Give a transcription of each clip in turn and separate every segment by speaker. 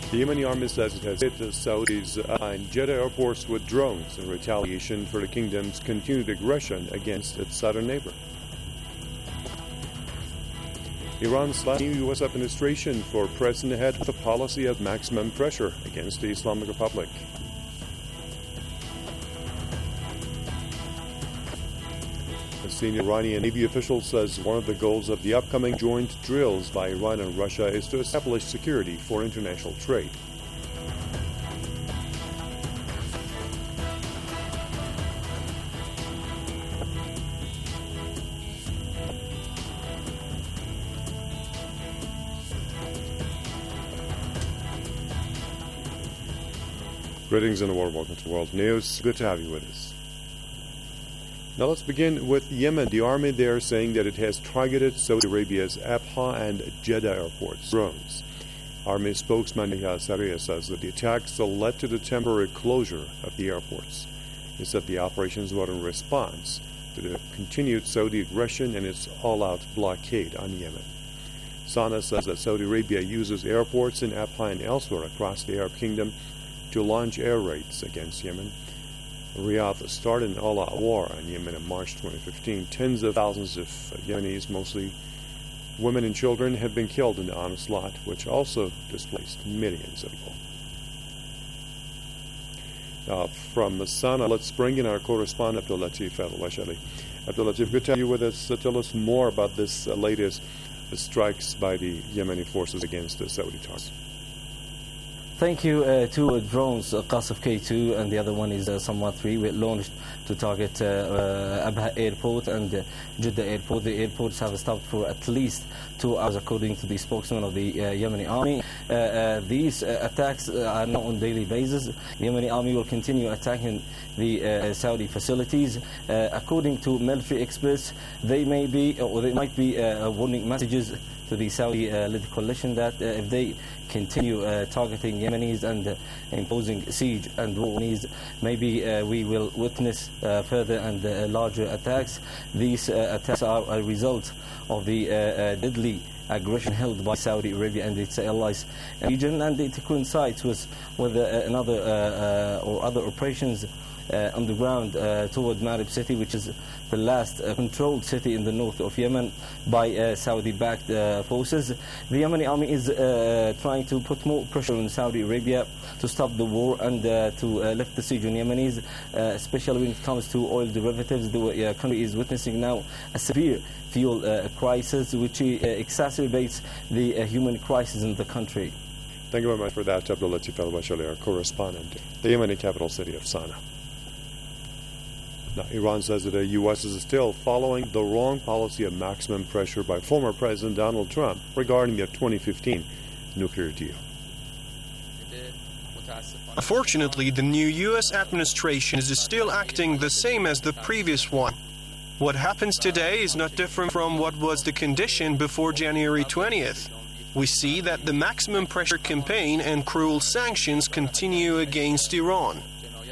Speaker 1: The Yemeni army says it has hit the Saudis in Jeddah airports with drones in retaliation for the kingdom's continued aggression against its southern neighbor. Iran's new U.S. administration for pressing ahead with a policy of maximum pressure against the Islamic Republic. A senior Iranian Navy official says one of the goals of the upcoming joint drills by Iran and Russia is to establish security for international trade. Greetings in the world. Welcome to World News. Good to have you with us. Now let's begin with Yemen. The army there saying that it has targeted Saudi Arabia's Abha and Jeddah airports. Drones. Army spokesman Yahya Sarriya says that the attacks led to the temporary closure of the airports. He said the operations were in response to the continued Saudi aggression and its all-out blockade on Yemen. Sana says that Saudi Arabia uses airports in Abha and elsewhere across the Arab Kingdom to launch air raids against Yemen. Riyadh started an all-out war on Yemen in March 2015. Tens of thousands of Yemenis, mostly women and children, have been killed in the onslaught, which also displaced millions of people. From Sana, let's bring in our correspondent, Abdul Latif Al-Washali. Abdul Latif, good to have you with us. Tell us more about this latest strikes by the Yemeni forces against the Saudi targets.
Speaker 2: Thank you. Two drones, Qasif K2 and the other one is Samad 3, were launched to target Abha Airport and Jeddah Airport. The airports have stopped for at least 2 hours, according to the spokesman of the Yemeni army. These attacks are not on a daily basis. The Yemeni army will continue attacking the Saudi facilities. According to military experts, they might be warning messages to the Saudi-led coalition that if they continue targeting Yemenis and imposing siege and war, maybe we will witness further and larger attacks. These attacks are a result of the deadly aggression held by Saudi Arabia and its allies in the region, and it coincides with other operations on the ground toward Marib city, which is the last controlled city in the north of Yemen by Saudi-backed forces. The Yemeni army is trying to put more pressure on Saudi Arabia to stop the war and to lift the siege on Yemenis, especially when it comes to oil derivatives. The country is witnessing now a severe fuel crisis, which exacerbates the human crisis in the country.
Speaker 1: Thank you very much for that, Abdul Latif Al-Washali, our correspondent, the Yemeni capital city of Sana'a. Now, Iran says that the U.S. is still following the wrong policy of maximum pressure by former President Donald Trump regarding the 2015 nuclear deal.
Speaker 3: Unfortunately, the new U.S. administration is still acting the same as the previous one. What happens today is not different from what was the condition before January 20th. We see that the maximum pressure campaign and cruel sanctions continue against Iran.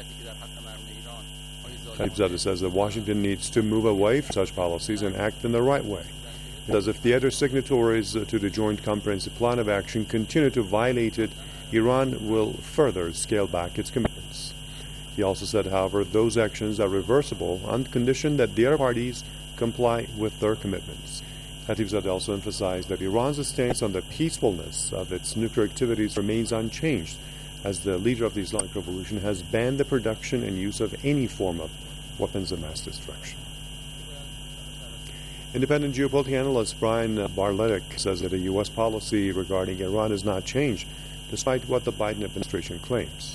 Speaker 1: Khatibzadeh says that Washington needs to move away from such policies and act in the right way. He says if the other signatories to the Joint Comprehensive Plan of Action continue to violate it, Iran will further scale back its commitments. He also said, however, those actions are reversible on condition that the other parties comply with their commitments. Khatibzadeh also emphasized that Iran's stance on the peacefulness of its nuclear activities remains unchanged, as the leader of the Islamic Revolution has banned the production and use of any form of weapons of mass destruction. Independent geopolitical analyst Brian Barletic says that the U.S. policy regarding Iran has not changed, despite what the Biden administration claims.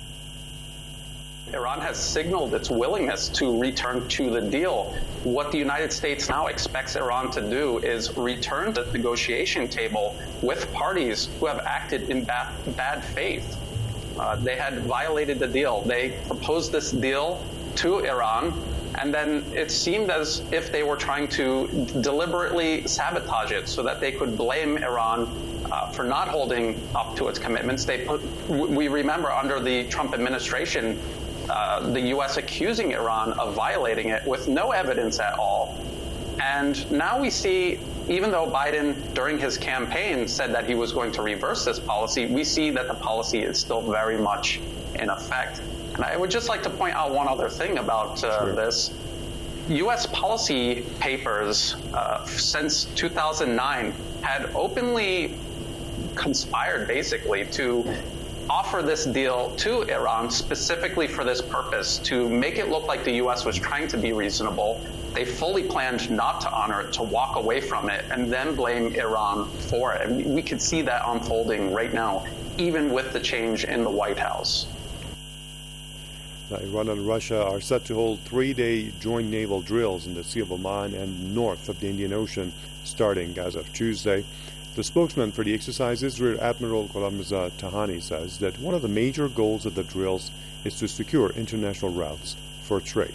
Speaker 4: Iran has signaled its willingness to return to the deal. What the United States now expects Iran to do is return to the negotiation table with parties who have acted in bad faith. They had violated the deal. They proposed this deal to Iran, and then it seemed as if they were trying to deliberately sabotage it so that they could blame Iran for not holding up to its commitments. We remember under the Trump administration, the U.S. accusing Iran of violating it with no evidence at all. And now we see, even though Biden, during his campaign, said that he was going to reverse this policy, we see that the policy is still very much in effect. And I would just like to point out one other thing about this. U.S. policy papers since 2009 had openly conspired, basically, to offer this deal to Iran specifically for this purpose, to make it look like the U.S. was trying to be reasonable. They fully planned not to honor it, to walk away from it, and then blame Iran for it. And we could see that unfolding right now, even with the change in the White House.
Speaker 1: Now, Iran and Russia are set to hold 3-day joint naval drills in the Sea of Oman and north of the Indian Ocean, starting as of Tuesday. The spokesman for the exercises, Rear Admiral Gholamreza Tahani, says that one of the major goals of the drills is to secure international routes for trade.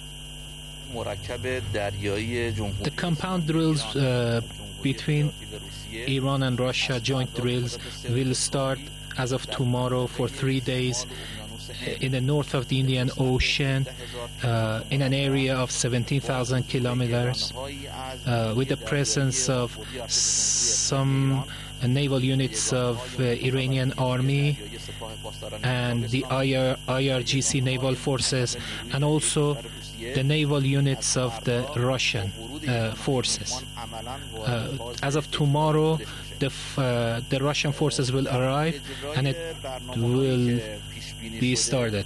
Speaker 5: The compound drills between Iran and Russia, joint drills, will start as of tomorrow for 3 days in the north of the Indian Ocean, in an area of 17,000 kilometers, with the presence of some naval units of Iranian army and the IRGC naval forces, and also the naval units of the Russian forces. As of tomorrow, the Russian forces will arrive and it will be started.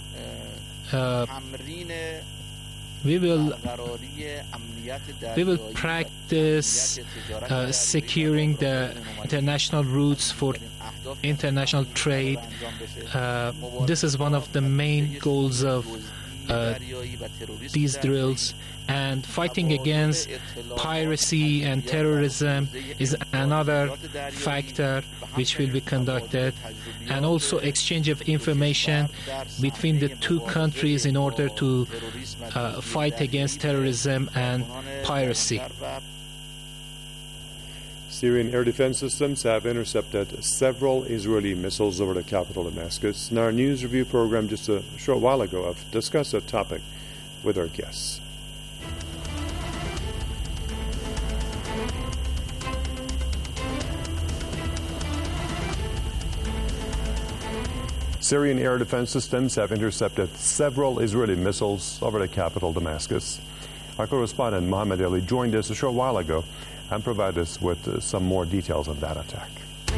Speaker 5: We will practice securing the international routes for international trade. This is one of the main goals of these drills, and fighting against piracy and terrorism is another factor which will be conducted, and also exchange of information between the two countries in order to fight against terrorism and piracy.
Speaker 1: Syrian air defense systems have intercepted several Israeli missiles over the capital Damascus. In our news review program just a short while ago, I've discussed that topic with our guests. Syrian air defense systems have intercepted several Israeli missiles over the capital Damascus. Our correspondent Mohammed Ali joined us a short while ago and provided us with some more details on that attack.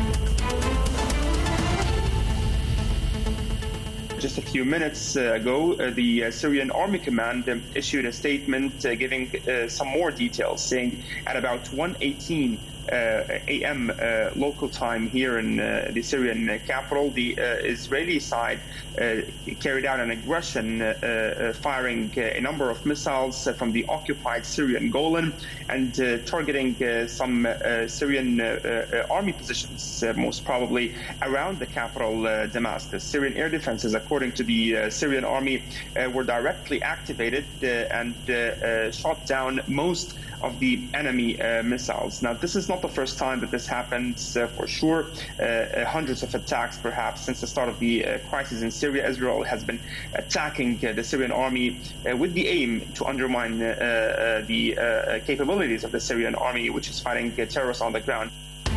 Speaker 6: Just a few minutes ago, the Syrian Army Command issued a statement giving some more details, saying at about 1:18 a.m. Local time here in the Syrian capital, the Israeli side carried out an aggression, firing a number of missiles from the occupied Syrian Golan and targeting some Syrian army positions, most probably around the capital Damascus. Syrian air defenses, according to the Syrian army, were directly activated and shot down most of the enemy missiles. Now, this is not the first time that this happens, for sure. Hundreds of attacks, perhaps, since the start of the crisis in Syria. Israel has been attacking the Syrian army with the aim to undermine the capabilities of the Syrian army, which is fighting terrorists on the ground.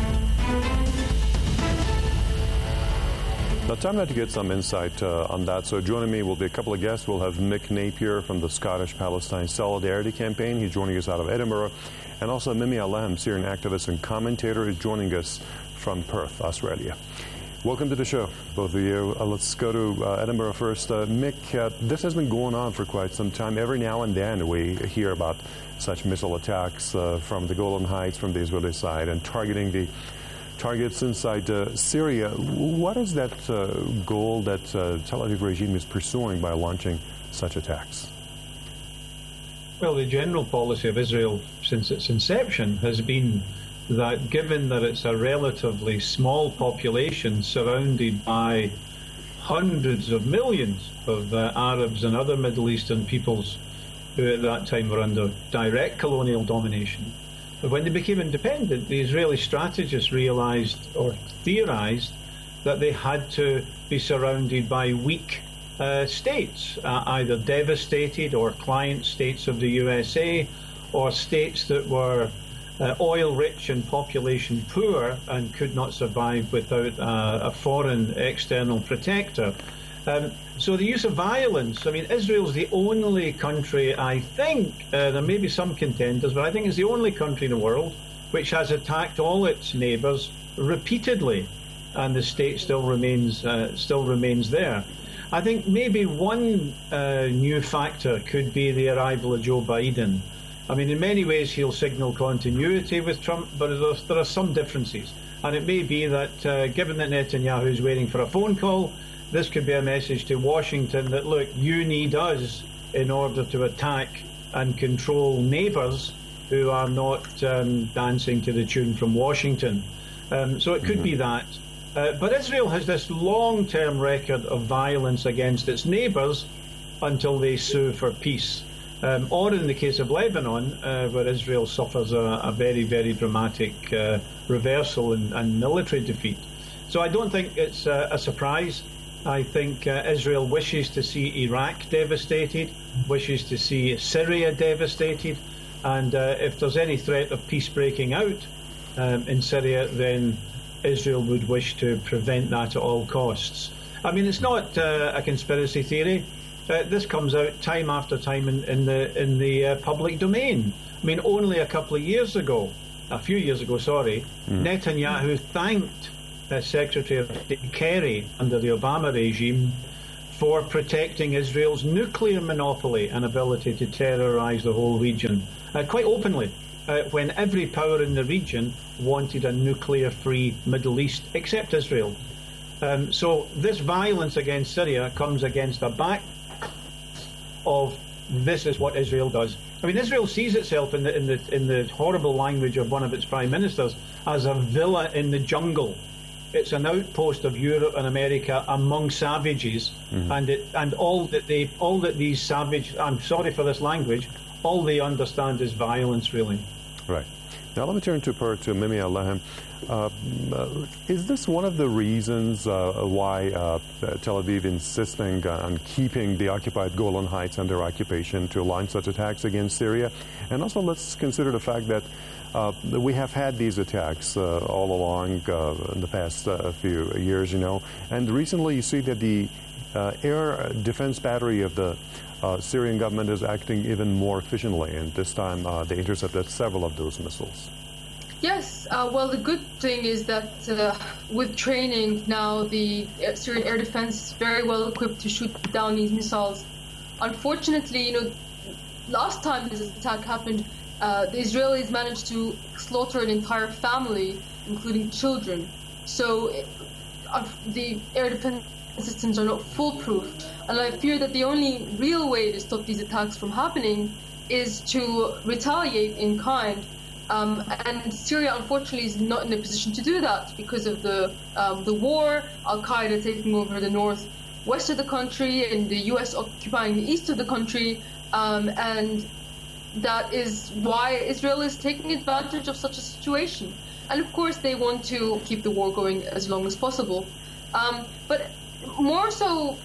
Speaker 1: Now, time now to get some insight on that. So joining me will be a couple of guests. We'll have Mick Napier from the Scottish Palestine Solidarity Campaign. He's joining us out of Edinburgh. And also Mimi Alem, Syrian activist and commentator, is joining us from Perth, Australia. Welcome to the show, both of you. Let's go to Edinburgh first. Mick, this has been going on for quite some time. Every now and then we hear about such missile attacks from the Golan Heights, from the Israeli side, and targeting the targets inside Syria. What is that goal that Tel Aviv regime is pursuing by launching such attacks?
Speaker 7: Well, the general policy of Israel since its inception has been that given that it's a relatively small population surrounded by hundreds of millions of Arabs and other Middle Eastern peoples who at that time were under direct colonial domination, but when they became independent, the Israeli strategists realized or theorized that they had to be surrounded by weak states, either devastated or client states of the USA, or states that were oil-rich and population-poor and could not survive without a foreign external protector. So the use of violence, I mean, Israel's the only country, I think, there may be some contenders, but I think it's the only country in the world which has attacked all its neighbours repeatedly, and the state still remains there. I think maybe one new factor could be the arrival of Joe Biden. I mean, in many ways he'll signal continuity with Trump, but there are some differences. And it may be that, given that Netanyahu is waiting for a phone call, this could be a message to Washington that, look, you need us in order to attack and control neighbours who are not dancing to the tune from Washington. So it could be that. But Israel has this long-term record of violence against its neighbours until they sue for peace. Or in the case of Lebanon, where Israel suffers a very, very dramatic reversal and military defeat. So I don't think it's a surprise. I think Israel wishes to see Iraq devastated, wishes to see Syria devastated, and if there's any threat of peace breaking out in Syria, then Israel would wish to prevent that at all costs. I mean, it's not a conspiracy theory. This comes out time after time in the public domain. I mean, only a few years ago, Netanyahu thanked Secretary of State Kerry under the Obama regime for protecting Israel's nuclear monopoly and ability to terrorize the whole region, quite openly, when every power in the region wanted a nuclear-free Middle East, except Israel. So this violence against Syria comes against a back of this is what Israel does. I mean, Israel sees itself in the horrible language of one of its prime ministers as a villa in the jungle. It's an outpost of Europe and America among savages, and all that these savage, I'm sorry for this language, all they understand is violence, really.
Speaker 1: Right. Now let me turn to Mimi Alhem. Is this one of the reasons why Tel Aviv insisting on keeping the occupied Golan Heights under occupation to launch such attacks against Syria? And also let's consider the fact that we have had these attacks all along in the past few years, and recently you see that the air defense battery of the Syrian government is acting even more efficiently, and this time they intercepted several of those missiles.
Speaker 8: Yes, well, the good thing is that with training now, the Syrian air defense is very well equipped to shoot down these missiles. Unfortunately, last time this attack happened, the Israelis managed to slaughter an entire family, including children. So the air defense systems are not foolproof. And I fear that the only real way to stop these attacks from happening is to retaliate in kind. And Syria, unfortunately, is not in a position to do that because of the war, Al-Qaeda taking over the northwest of the country, and the U.S. occupying the east of the country. And that is why Israel is taking advantage of such a situation. And of course, they want to keep the war going as long as possible. But more so,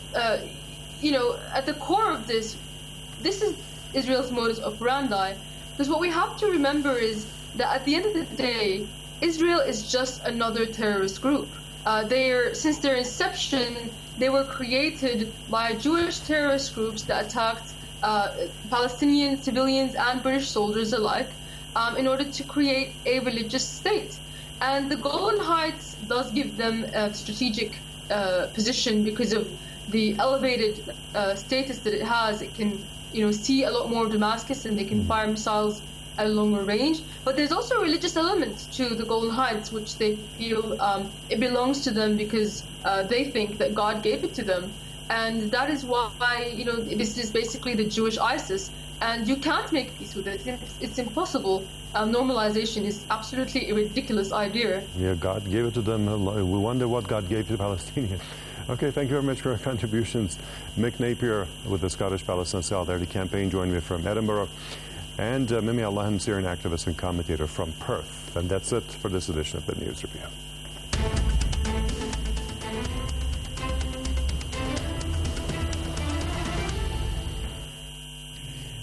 Speaker 8: at the core of this is Israel's modus operandi. Because what we have to remember is that at the end of the day, Israel is just another terrorist group. Since their inception, they were created by Jewish terrorist groups that attacked Palestinian civilians and British soldiers alike in order to create a religious state. And the Golan Heights does give them a strategic position because of the elevated status that it has. It can see a lot more of Damascus, and they can fire missiles at a longer range. But there's also a religious element to the Golan Heights, which they feel it belongs to them because they think that God gave it to them. And that is why, this is basically the Jewish ISIS. And you can't make peace with it. It's impossible. Normalization is absolutely a ridiculous idea.
Speaker 1: Yeah, God gave it to them. We wonder what God gave to the Palestinians. Okay, thank you very much for your contributions. Mick Napier with the Scottish Palestine Solidarity Campaign joined me from Edinburgh, and Mimi Alhem, Syrian activist and commentator from Perth. And that's it for this edition of the News Review.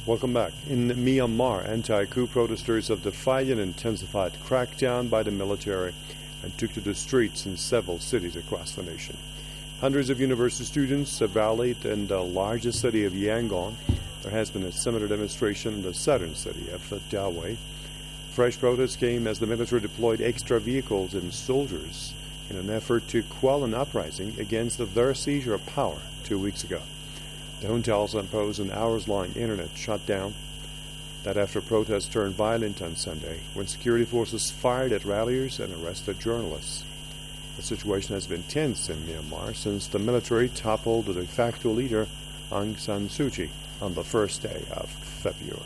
Speaker 1: Welcome back. In Myanmar, anti-coup protesters have defied an intensified crackdown by the military and took to the streets in several cities across the nation. Hundreds of university students have rallied in the largest city of Yangon. There has been a similar demonstration in the southern city of Dawei. Fresh protests came as the military deployed extra vehicles and soldiers in an effort to quell an uprising against their seizure of power 2 weeks ago. The junta imposed an hours-long internet shutdown. That after protests turned violent on Sunday when security forces fired at ralliers and arrested journalists. The situation has been tense in Myanmar since the military toppled the de facto leader Aung San Suu Kyi on the first day of February.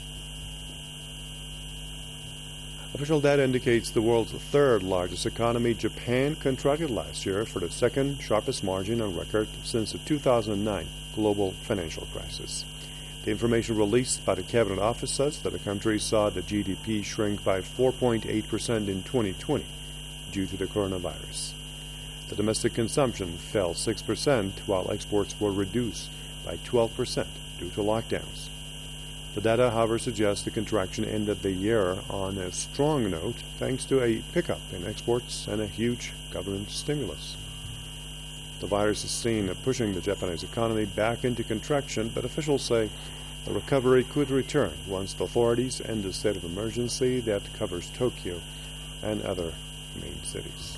Speaker 1: Official data indicates the world's third largest economy, Japan, contracted last year for the second sharpest margin on record since the 2009 global financial crisis. The information released by the Cabinet Office says that the country saw the GDP shrink by 4.8% in 2020 due to the coronavirus. The domestic consumption fell 6%, while exports were reduced by 12% due to lockdowns. The data, however, suggests the contraction ended the year on a strong note thanks to a pickup in exports and a huge government stimulus. The virus is seen pushing the Japanese economy back into contraction, but officials say the recovery could return once the authorities end the state of emergency that covers Tokyo and other main cities.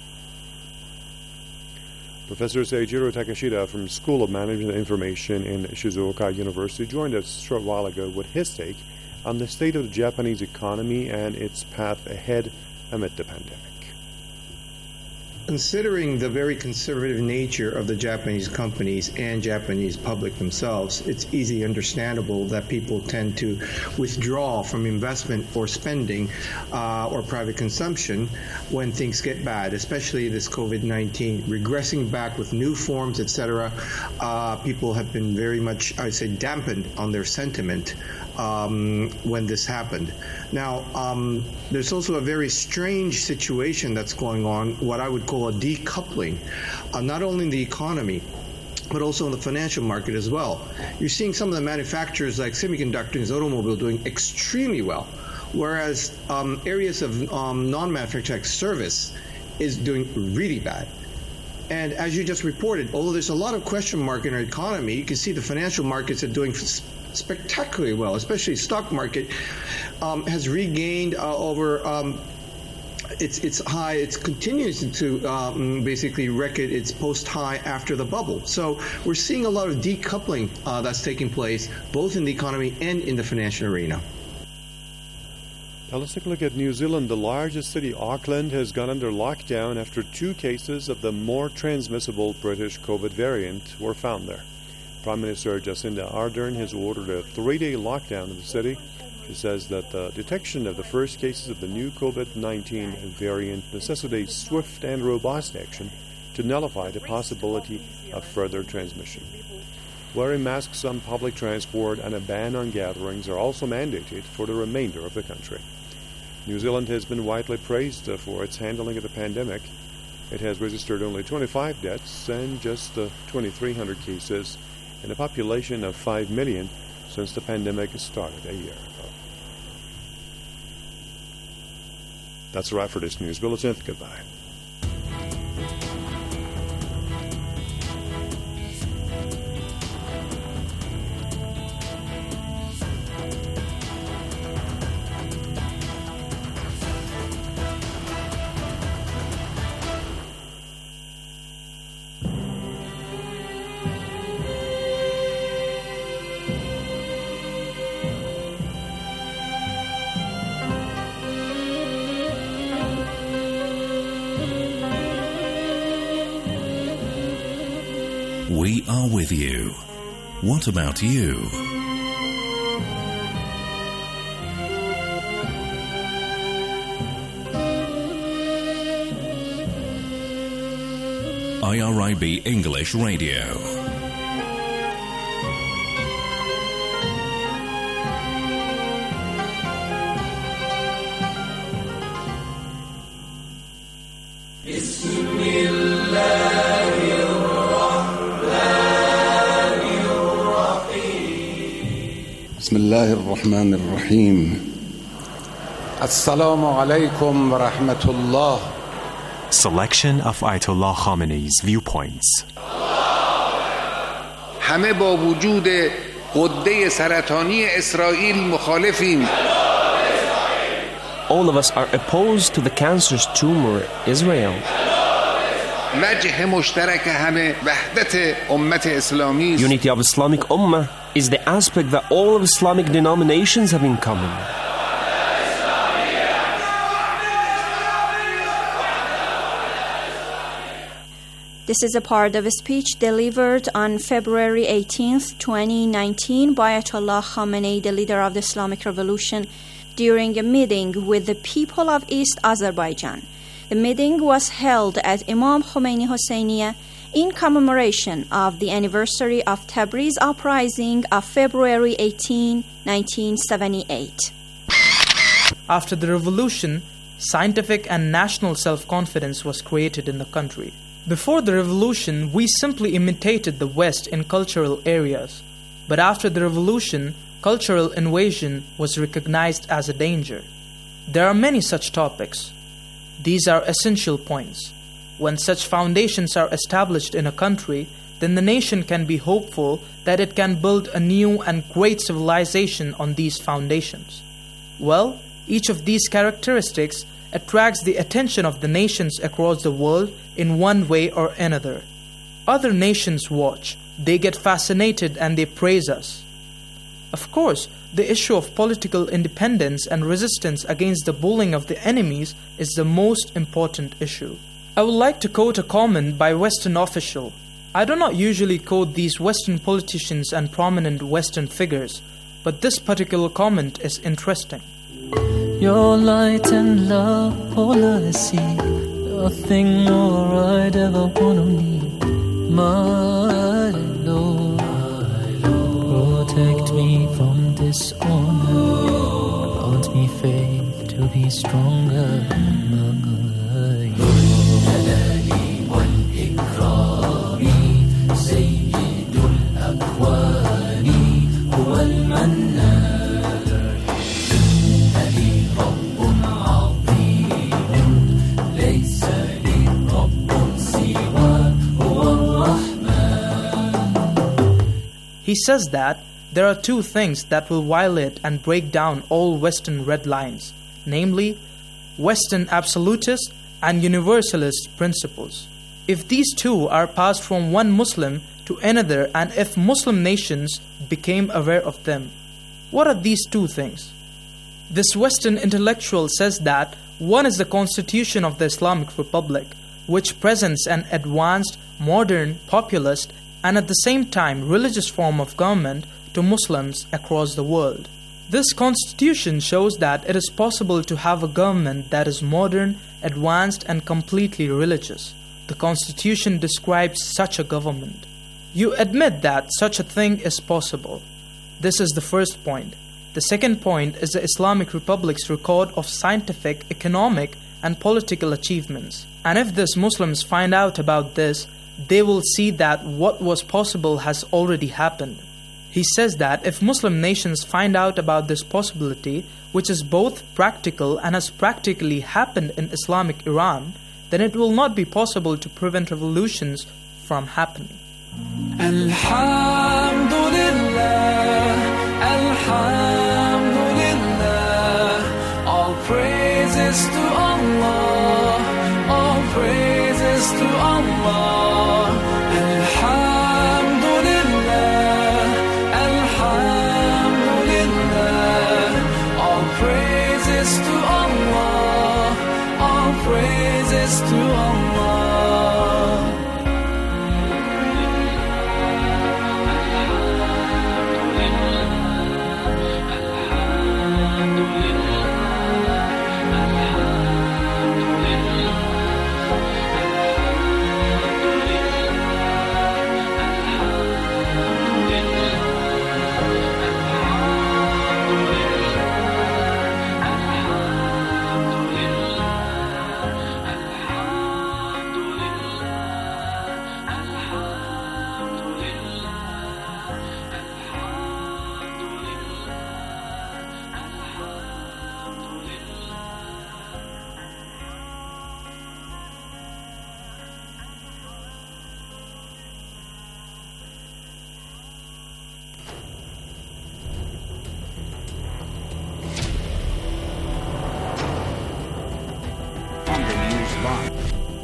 Speaker 1: Professor Seijiro Takeshita from School of Management and Information in Shizuoka University joined us a short while ago with his take on the state of the Japanese economy and its path ahead amid the pandemic.
Speaker 9: Considering the very conservative nature of the Japanese companies and Japanese public themselves, it's easily understandable that people tend to withdraw from investment or spending or private consumption when things get bad, especially this COVID-19 regressing back with new forms, etc. People have been very much, I would say, dampened on their sentiment when this happened. Now, there's also a very strange situation that's going on, what I would call a decoupling, not only in the economy, but also in the financial market as well. You're seeing some of the manufacturers like semiconductors, automobile doing extremely well, whereas areas of non-manufacturing like service is doing really bad. And as you just reported, although there's a lot of question mark in our economy, you can see the financial markets are doing spectacularly well, especially stock market has regained over its high. It continues to basically record its post-high after the bubble. So we're seeing a lot of decoupling that's taking place both in the economy and in the financial arena.
Speaker 1: Now let's take a look at New Zealand. The largest city, Auckland, has gone under lockdown after 2 cases of the more transmissible British COVID variant were found there. Prime Minister Jacinda Ardern has ordered a 3-day lockdown in the city. She says that the detection of the first cases of the new COVID-19 variant necessitates swift and robust action to nullify the possibility of further transmission. Wearing masks on public transport and a ban on gatherings are also mandated for the remainder of the country. New Zealand has been widely praised for its handling of the pandemic. It has registered only 25 deaths and just 2,300 cases and a population of 5 million since the pandemic started a year ago. That's a wrap for this news bulletin. Goodbye.
Speaker 10: We are with you. What about you? IRIB English Radio.
Speaker 11: بسم الله الرحمن الرحيم السلام عليكم ورحمة الله.
Speaker 12: Selection of Ayatollah Khamenei's viewpoints.
Speaker 11: همه با وجود غده سرطانی اسرائیل مخالفیم.
Speaker 13: All of us are opposed to the cancerous tumor Israel.
Speaker 11: وجه مشترک همه وحدت امت اسلامی.
Speaker 13: Unity of Islamic Ummah is the aspect that all of Islamic denominations have in common.
Speaker 14: This is a part of a speech delivered on February 18th, 2019 by Ayatollah Khamenei, the leader of the Islamic Revolution, during a meeting with the people of East Azerbaijan. The meeting was held at Imam Khomeini Hosseiniya in commemoration of the anniversary of Tabriz uprising of February 18, 1978.
Speaker 15: After the revolution, scientific and national self-confidence was created in the country. Before the revolution, we simply imitated the West in cultural areas. But after the revolution, cultural invasion was recognized as a danger. There are many such topics. These are essential points. When such foundations are established in a country, then the nation can be hopeful that it can build a new and great civilization on these foundations. Well, each of these characteristics attracts the attention of the nations across the world in one way or another. Other nations watch, they get fascinated and they praise us. Of course, the issue of political independence and resistance against the bullying of the enemies is the most important issue. I would like to quote a comment by a Western official. I do not usually quote these Western politicians and prominent Western figures, but this particular comment is interesting.
Speaker 16: Your light and love, all I see, nothing more I'd ever wanna need. My Lord, protect me from dishonor, grant me faith to be stronger. سيد الأكوان هو المنان إنني رب عظيم ليس لي رب سواه هو الرحمن.
Speaker 15: He says that there are two things that will violate and break down all Western red lines, namely Western absolutist and universalist principles. If these two are passed from one Muslim to another and if Muslim nations became aware of them, what are these two things? This Western intellectual says that one is the Constitution of the Islamic Republic, which presents an advanced, modern, populist, and at the same time religious form of government to Muslims across the world. This constitution shows that it is possible to have a government that is modern, advanced, and completely religious. The constitution describes such a government. You admit that such a thing is possible. This is the first point. The second point is the Islamic Republic's record of scientific, economic, and political achievements. And if these Muslims find out about this, they will see that what was possible has already happened. He says that if Muslim nations find out about this possibility, which is both practical and has practically happened in Islamic Iran, then it will not be possible to prevent revolutions from happening.
Speaker 16: Alhamdulillah, Alhamdulillah, all praises to Allah, all praises to Allah. Alhamdulillah, Alhamdulillah, all praises to Allah, all praises to Allah.
Speaker 17: بعض.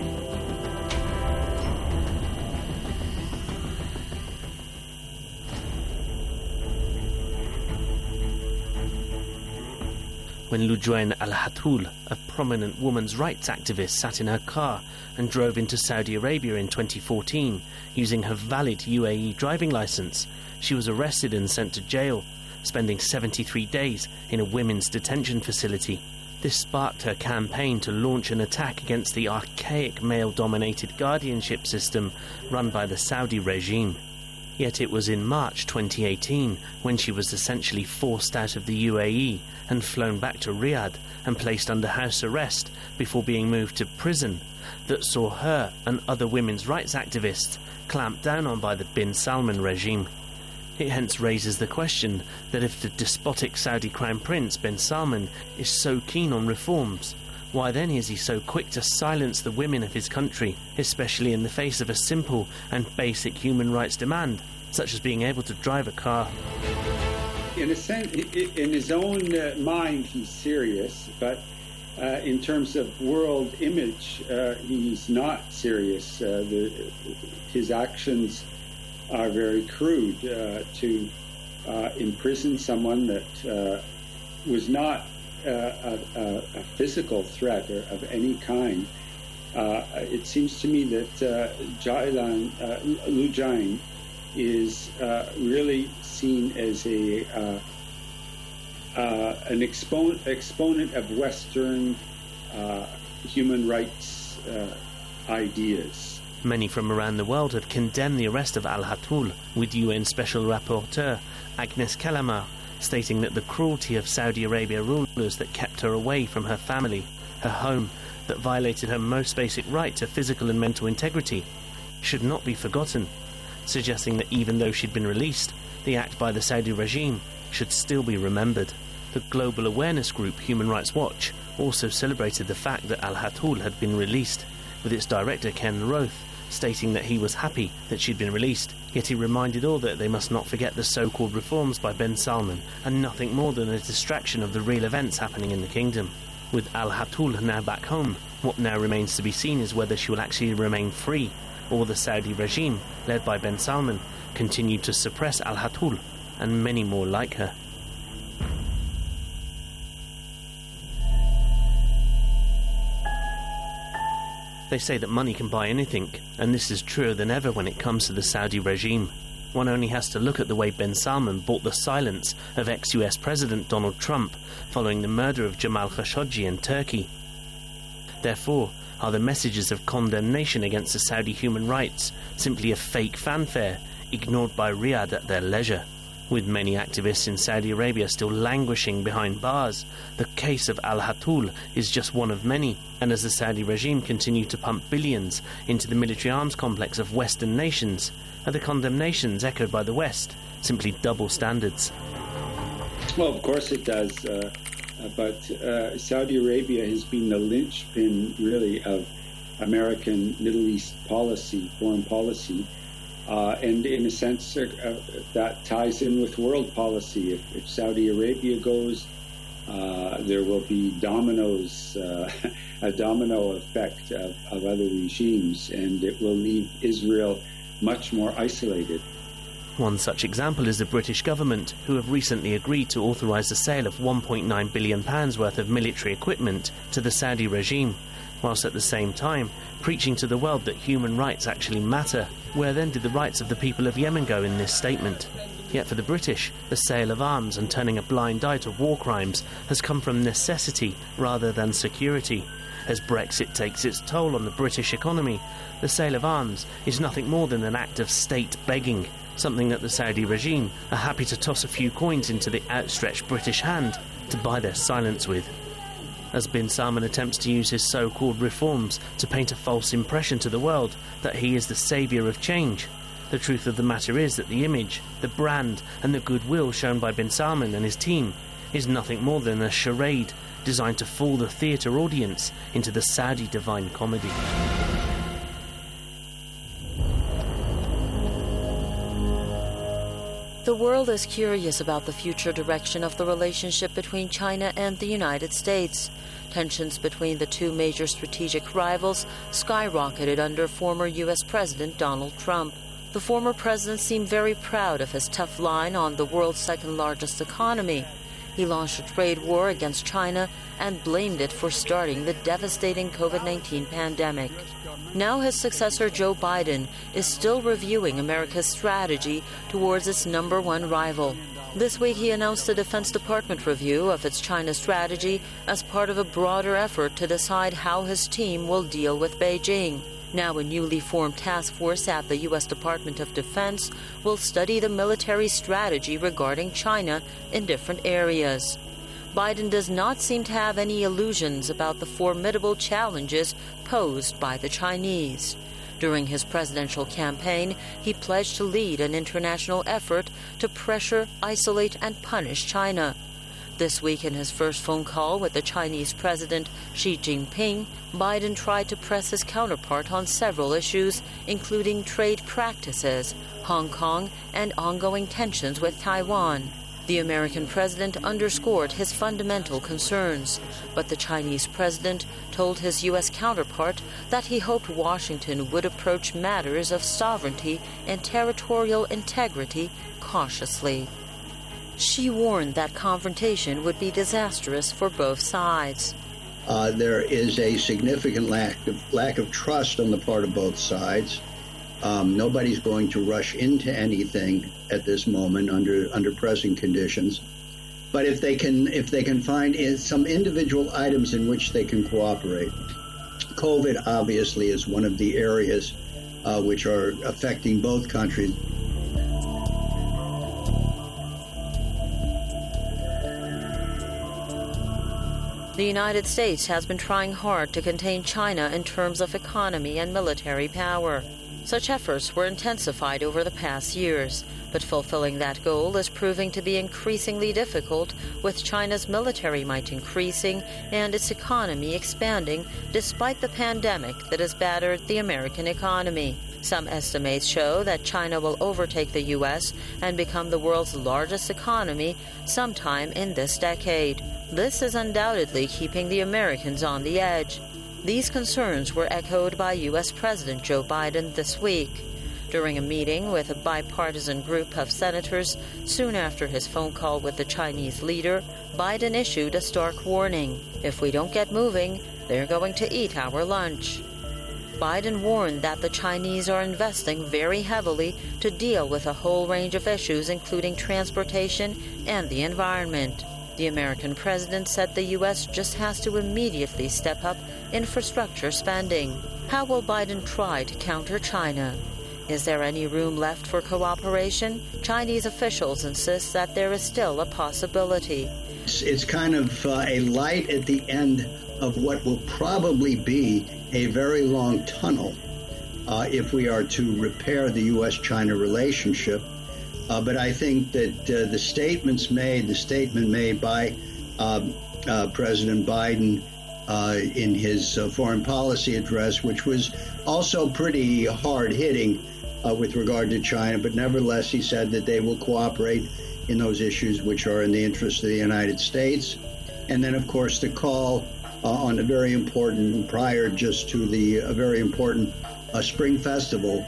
Speaker 13: When Lujain al-Hatul, a prominent women's rights activist, sat in her car and drove into Saudi Arabia in 2014 using her valid UAE driving license, she was arrested and sent to jail, spending 73 days in a women's detention facility. This sparked her campaign to launch an attack against the archaic male-dominated guardianship system run by the Saudi regime. Yet it was in March 2018, when she was essentially forced out of the UAE and flown back to Riyadh and placed under house arrest before being moved to prison, that saw her and other women's rights activists clamped down on by the bin Salman regime. It hence raises the question that if the despotic Saudi Crown Prince bin Salman is so keen on reforms, why then is he so quick to silence the women of his country, especially in the face of a simple and basic human rights demand, such as being able to drive a car?
Speaker 18: In a sense, in his own mind, he's serious, but in terms of world image, he's not serious. His actions are very crude. To imprison someone that was not a physical threat or of any kind. It seems to me that Lujain is really seen as an exponent of Western human rights ideas.
Speaker 13: Many from around the world have condemned the arrest of al-Hatul, with UN Special Rapporteur Agnes Kalamar stating that the cruelty of Saudi Arabia rulers that kept her away from her family, her home, that violated her most basic right to physical and mental integrity, should not be forgotten, suggesting that even though she'd been released, the act by the Saudi regime should still be remembered. The global awareness group Human Rights Watch also celebrated the fact that al-Hatul had been released, with its director Ken Roth stating that he was happy that she'd been released, yet he reminded all that they must not forget the so-called reforms by bin Salman and nothing more than a distraction of the real events happening in the kingdom. With al-Hatul now back home, what now remains to be seen is whether she will actually remain free, or the Saudi regime, led by bin Salman, continue to suppress al-Hatul and many more like her. They say that money can buy anything, and this is truer than ever when it comes to the Saudi regime. One only has to look at the way bin Salman bought the silence of ex-US President Donald Trump following the murder of Jamal Khashoggi in Turkey. Therefore, are the messages of condemnation against the Saudi human rights simply a fake fanfare, ignored by Riyadh at their leisure? With many activists in Saudi Arabia still languishing behind bars, the case of al-Hatul is just one of many, and as the Saudi regime continue to pump billions into the military arms complex of Western nations, are the condemnations echoed by the West simply double standards?
Speaker 18: Well, of course it does, but Saudi Arabia has been the linchpin, really, of American Middle East policy, foreign policy. And in a sense, that ties in with world policy. If Saudi Arabia goes, there will be dominoes, a domino effect of other regimes, and it will leave Israel much more isolated.
Speaker 13: One such example is the British government, who have recently agreed to authorise the sale of £1.9 billion worth of military equipment to the Saudi regime, whilst at the same time preaching to the world that human rights actually matter. Where then did the rights of the people of Yemen go in this statement? Yet for the British, the sale of arms and turning a blind eye to war crimes has come from necessity rather than security. As Brexit takes its toll on the British economy, the sale of arms is nothing more than an act of state begging, something that the Saudi regime are happy to toss a few coins into the outstretched British hand to buy their silence with. As bin Salman attempts to use his so-called reforms to paint a false impression to the world that he is the saviour of change, the truth of the matter is that the image, the brand and the goodwill shown by bin Salman and his team is nothing more than a charade designed to fool the theatre audience into the Saudi Divine Comedy.
Speaker 17: The world is curious about the future direction of the relationship between China and the United States. Tensions between the two major strategic rivals skyrocketed under former U.S. President Donald Trump. The former president seemed very proud of his tough line on the world's second-largest economy. He launched a trade war against China and blamed it for starting the devastating COVID-19 pandemic. Now his successor, Joe Biden, is still reviewing America's strategy towards its number one rival. This week he announced a Defense Department review of its China strategy as part of a broader effort to decide how his team will deal with Beijing. Now a newly formed task force at the U.S. Department of Defense will study the military strategy regarding China in different areas. Biden does not seem to have any illusions about the formidable challenges posed by the Chinese. During his presidential campaign, he pledged to lead an international effort to pressure, isolate, and punish China. This week, in his first phone call with the Chinese President Xi Jinping, Biden tried to press his counterpart on several issues, including trade practices, Hong Kong, and ongoing tensions with Taiwan. The American president underscored his fundamental concerns, but the Chinese president told his U.S. counterpart that he hoped Washington would approach matters of sovereignty and territorial integrity cautiously. She warned that confrontation would be disastrous for both sides.
Speaker 19: There is a significant lack of trust on the part of both sides. Nobody's going to rush into anything at this moment under present conditions. But if they can find some individual items in which they can cooperate, COVID obviously is one of the areas which are affecting both countries.
Speaker 17: The United States has been trying hard to contain China in terms of economy and military power. Such efforts were intensified over the past years, but fulfilling that goal is proving to be increasingly difficult, with China's military might increasing and its economy expanding despite the pandemic that has battered the American economy. Some estimates show that China will overtake the U.S. and become the world's largest economy sometime in this decade. This is undoubtedly keeping the Americans on the edge. These concerns were echoed by U.S. President Joe Biden this week. During a meeting with a bipartisan group of senators soon after his phone call with the Chinese leader, Biden issued a stark warning. If we don't get moving, they're going to eat our lunch. Biden warned that the Chinese are investing very heavily to deal with a whole range of issues, including transportation and the environment. The American president said the U.S. just has to immediately step up infrastructure spending. How will Biden try to counter China? Is there any room left for cooperation? Chinese officials insist that there is still a possibility.
Speaker 19: It's kind of a light at the end of what will probably be a very long tunnel if we are to repair the U.S.-China relationship. But I think that the statement made by President Biden in his foreign policy address, which was also pretty hard-hitting with regard to China, but nevertheless he said that they will cooperate in those issues which are in the interest of the United States. And then, of course, the call on a very important, prior just to the very important Spring Festival,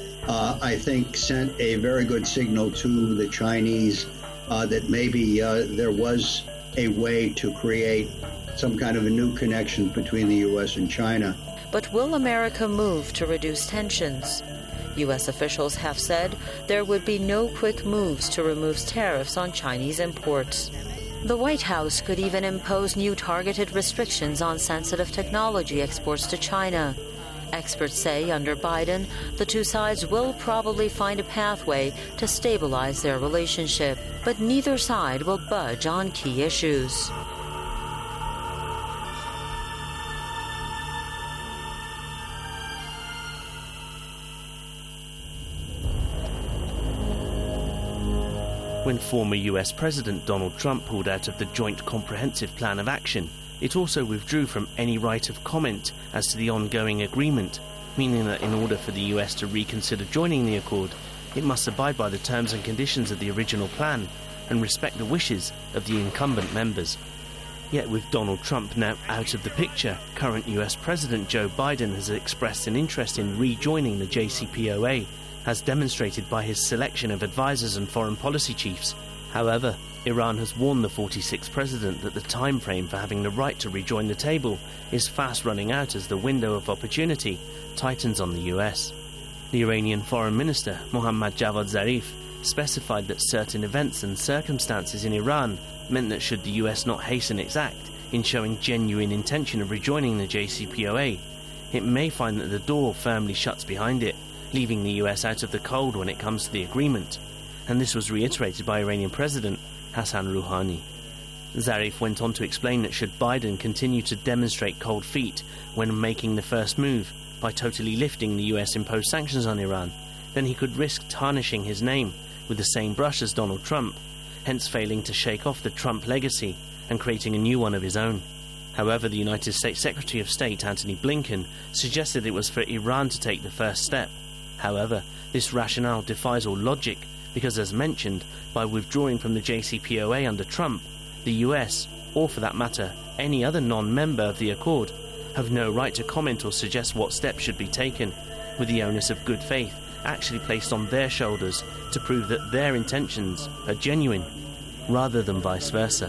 Speaker 19: I think sent a very good signal to the Chinese that maybe there was a way to create some kind of a new connection between the U.S. and China.
Speaker 17: But will America move to reduce tensions? U.S. officials have said there would be no quick moves to remove tariffs on Chinese imports. The White House could even impose new targeted restrictions on sensitive technology exports to China. Experts say under Biden, the two sides will probably find a pathway to stabilize their relationship, but neither side will budge on key issues.
Speaker 13: When former US President Donald Trump pulled out of the Joint Comprehensive Plan of Action, it also withdrew from any right of comment as to the ongoing agreement, meaning that in order for the US to reconsider joining the accord, it must abide by the terms and conditions of the original plan and respect the wishes of the incumbent members. Yet with Donald Trump now out of the picture, current US President Joe Biden has expressed an interest in rejoining the JCPOA, as demonstrated by his selection of advisors and foreign policy chiefs. However, Iran has warned the 46th president that the time frame for having the right to rejoin the table is fast running out as the window of opportunity tightens on the US. The Iranian Foreign Minister, Mohammad Javad Zarif, specified that certain events and circumstances in Iran meant that should the US not hasten its act in showing genuine intention of rejoining the JCPOA, it may find that the door firmly shuts behind it, leaving the US out of the cold when it comes to the agreement. And this was reiterated by Iranian President Hassan Rouhani. Zarif went on to explain that should Biden continue to demonstrate cold feet when making the first move by totally lifting the US-imposed sanctions on Iran, then he could risk tarnishing his name with the same brush as Donald Trump, hence failing to shake off the Trump legacy and creating a new one of his own. However, the United States Secretary of State Antony Blinken suggested it was for Iran to take the first step. However, this rationale defies all logic because, as mentioned, by withdrawing from the JCPOA under Trump, the US, or for that matter, any other non-member of the accord, have no right to comment or suggest what steps should be taken, with the onus of good faith actually placed on their shoulders to prove that their intentions are genuine, rather than vice versa.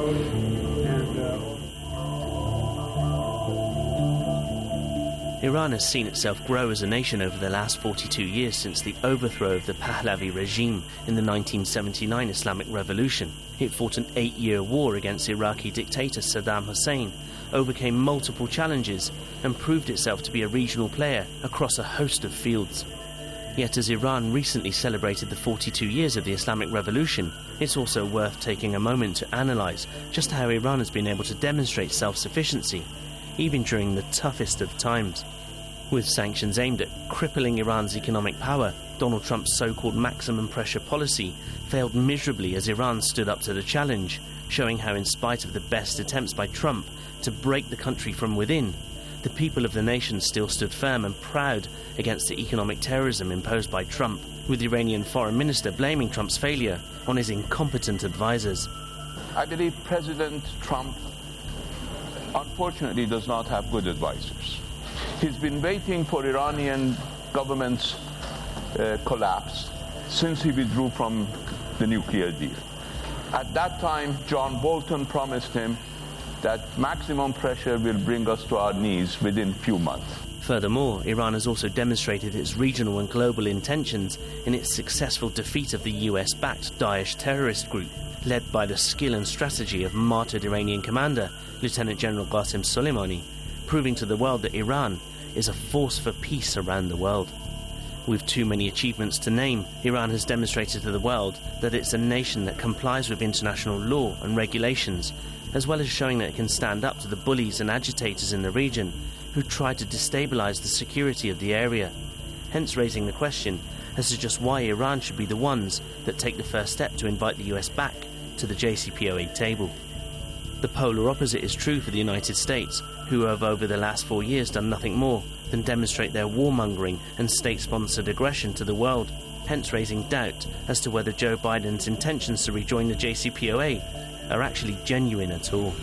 Speaker 13: Iran has seen itself grow as a nation over the last 42 years since the overthrow of the Pahlavi regime in the 1979 Islamic Revolution. It fought an 8-year war against Iraqi dictator Saddam Hussein, overcame multiple challenges, and proved itself to be a regional player across a host of fields. Yet as Iran recently celebrated the 42 years of the Islamic Revolution, it's also worth taking a moment to analyse just how Iran has been able to demonstrate self-sufficiency, even during the toughest of times. With sanctions aimed at crippling Iran's economic power, Donald Trump's so-called maximum pressure policy failed miserably as Iran stood up to the challenge, showing how in spite of the best attempts by Trump to break the country from within, the people of the nation still stood firm and proud against the economic terrorism imposed by Trump, with the Iranian foreign minister blaming Trump's failure on his incompetent advisors.
Speaker 20: I believe President Trump unfortunately does not have good advisors. He's been waiting for Iranian government's collapse since he withdrew from the nuclear deal. At that time, John Bolton promised him that maximum pressure will bring us to our knees within a few months.
Speaker 13: Furthermore, Iran has also demonstrated its regional and global intentions in its successful defeat of the US-backed Daesh terrorist group, led by the skill and strategy of martyred Iranian commander Lieutenant General Qasem Soleimani, proving to the world that Iran is a force for peace around the world. With too many achievements to name, Iran has demonstrated to the world that it's a nation that complies with international law and regulations, as well as showing that it can stand up to the bullies and agitators in the region who try to destabilize the security of the area, hence raising the question as to just why Iran should be the ones that take the first step to invite the US back to the JCPOA table. The polar opposite is true for the United States, who have over the last 4 years done nothing more than demonstrate their warmongering and state-sponsored aggression to the world, hence raising doubt as to whether Joe Biden's intentions to rejoin the JCPOA are actually genuine at all.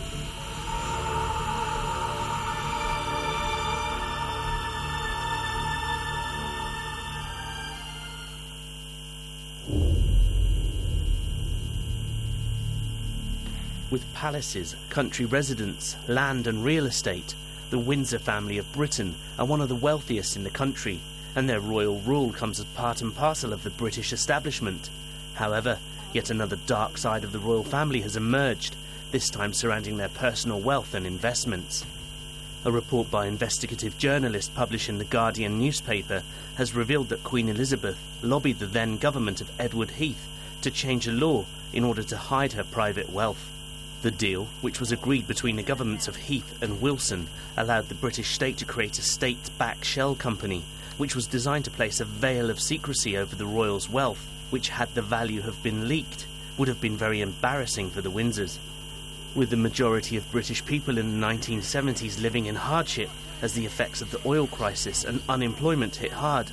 Speaker 13: With palaces, country residence, land and real estate, the Windsor family of Britain are one of the wealthiest in the country, and their royal rule comes as part and parcel of the British establishment. However, yet another dark side of the royal family has emerged, this time surrounding their personal wealth and investments. A report by investigative journalists published in the Guardian newspaper has revealed that Queen Elizabeth lobbied the then government of Edward Heath to change a law in order to hide her private wealth. The deal, which was agreed between the governments of Heath and Wilson, allowed the British state to create a state-backed shell company, which was designed to place a veil of secrecy over the royals' wealth, which, had the value have been leaked, would have been very embarrassing for the Windsors. With the majority of British people in the 1970s living in hardship as the effects of the oil crisis and unemployment hit hard,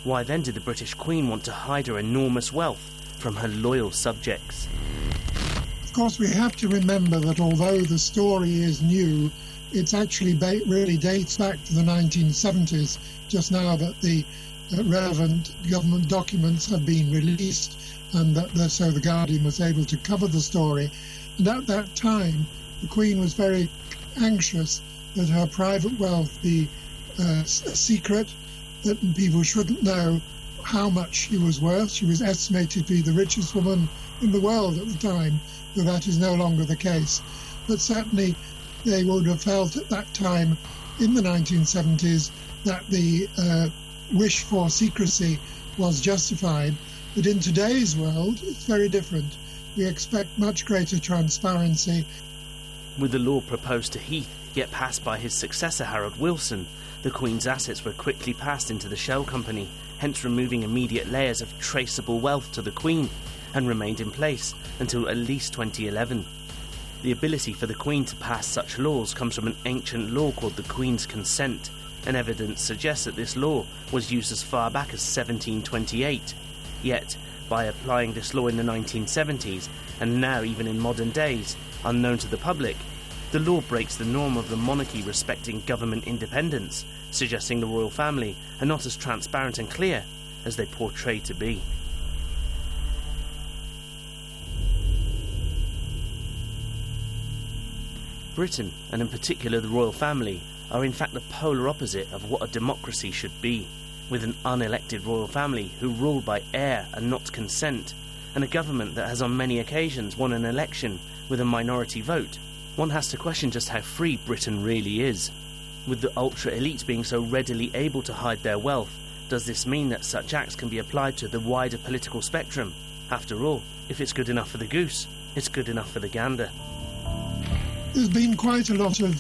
Speaker 13: Why then did the British Queen want to hide her enormous wealth from her loyal subjects?
Speaker 21: Of course, we have to remember that although the story is new, it actually really dates back to the 1970s, just now that the relevant government documents have been released, and so the Guardian was able to cover the story. And at that time, the Queen was very anxious that her private wealth be a secret, that people shouldn't know how much she was worth. She was estimated to be the richest woman in the world at the time, though that is no longer the case. But certainly they would have felt at that time in the 1970s that the wish for secrecy was justified. But in today's world, it's very different. We expect much greater transparency.
Speaker 13: With the law proposed to Heath, yet passed by his successor Harold Wilson, the Queen's assets were quickly passed into the Shell Company, hence removing immediate layers of traceable wealth to the Queen, and remained in place until at least 2011. The ability for the Queen to pass such laws comes from an ancient law called the Queen's Consent, and evidence suggests that this law was used as far back as 1728. Yet, by applying this law in the 1970s, and now even in modern days, unknown to the public, the law breaks the norm of the monarchy respecting government independence, suggesting the royal family are not as transparent and clear as they portray to be. Britain, and in particular the royal family, are in fact the polar opposite of what a democracy should be, with an unelected royal family who rule by air and not consent, and a government that has on many occasions won an election with a minority vote. One has to question just how free Britain really is. With the ultra-elite being so readily able to hide their wealth, does this mean that such acts can be applied to the wider political spectrum? After all, if it's good enough for the goose, it's good enough for the gander.
Speaker 21: There's been quite a lot of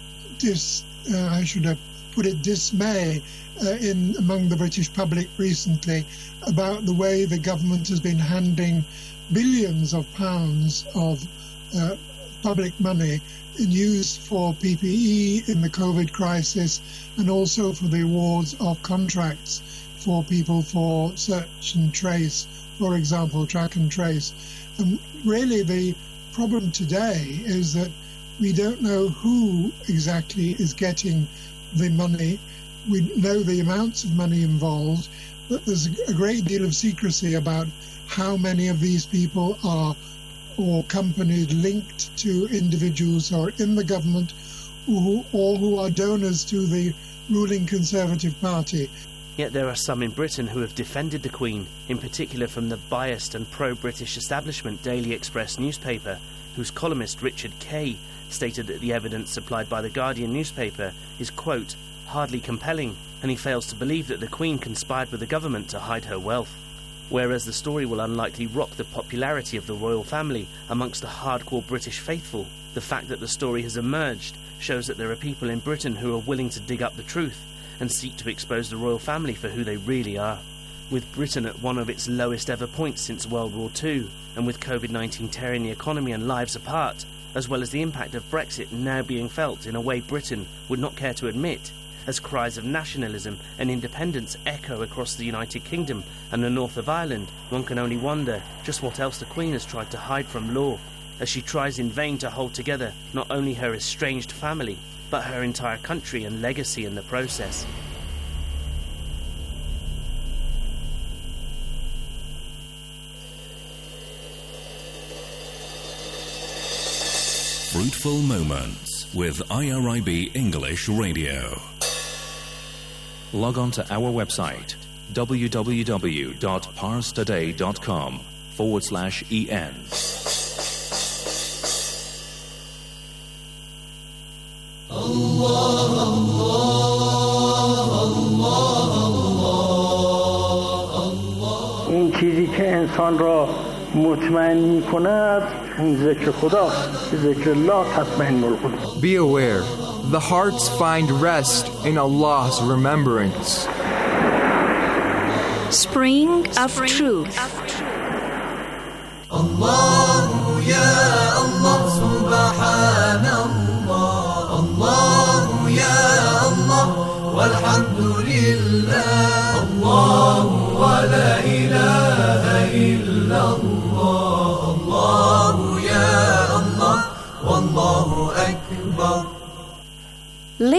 Speaker 21: dismay among the British public recently about the way the government has been handing billions of pounds of public money used for PPE in the COVID crisis, and also for the awards of contracts for people for search and trace, for example, track and trace. And really the problem today is that we don't know who exactly is getting the money. We know the amounts of money involved, but there's a great deal of secrecy about how many of these people are, or companies linked to individuals who are in the government or who are donors to the ruling Conservative Party.
Speaker 13: Yet there are some in Britain who have defended the Queen, in particular from the biased and pro-British establishment Daily Express newspaper, whose columnist Richard Kay stated that the evidence supplied by the Guardian newspaper is, quote, hardly compelling, and he fails to believe that the Queen conspired with the government to hide her wealth. Whereas the story will unlikely rock the popularity of the royal family amongst the hardcore British faithful, the fact that the story has emerged shows that there are people in Britain who are willing to dig up the truth and seek to expose the royal family for who they really are. With Britain at one of its lowest ever points since World War II, and with COVID-19 tearing the economy and lives apart, as well as the impact of Brexit now being felt in a way Britain would not care to admit, as cries of nationalism and independence echo across the United Kingdom and the north of Ireland, one can only wonder just what else the Queen has tried to hide from law, as she tries in vain to hold together not only her estranged family, but her entire country and legacy in the process.
Speaker 10: Fruitful Moments with IRIB English Radio. Log on to our website www.parstoday.com/en.
Speaker 22: این چیزی که انسان را مطمئن می‌کند ذکر خداست. ذکر الله تطمئن القلوب.
Speaker 23: Be aware, the hearts find rest in Allah's remembrance.
Speaker 14: Spring of Truth.
Speaker 24: Allah ya Allah subhanallah. Allah ya Allah walhamdulillah. Allah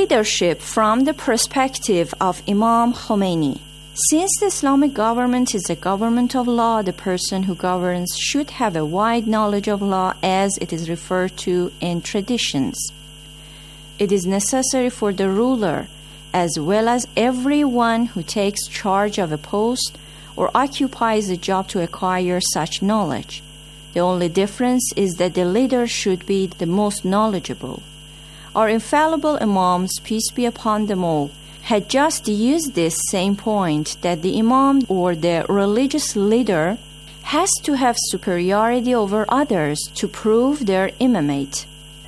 Speaker 14: leadership from the perspective of Imam Khomeini. Since the Islamic government is a government of law, the person who governs should have a wide knowledge of law as it is referred to in traditions. It is necessary for the ruler, as well as everyone who takes charge of a post or occupies a job, to acquire such knowledge. The only difference is that the leader should be the most knowledgeable. Our infallible Imams, peace be upon them all, had just used this same point, that the Imam or the religious leader has to have superiority over others to prove their imamate.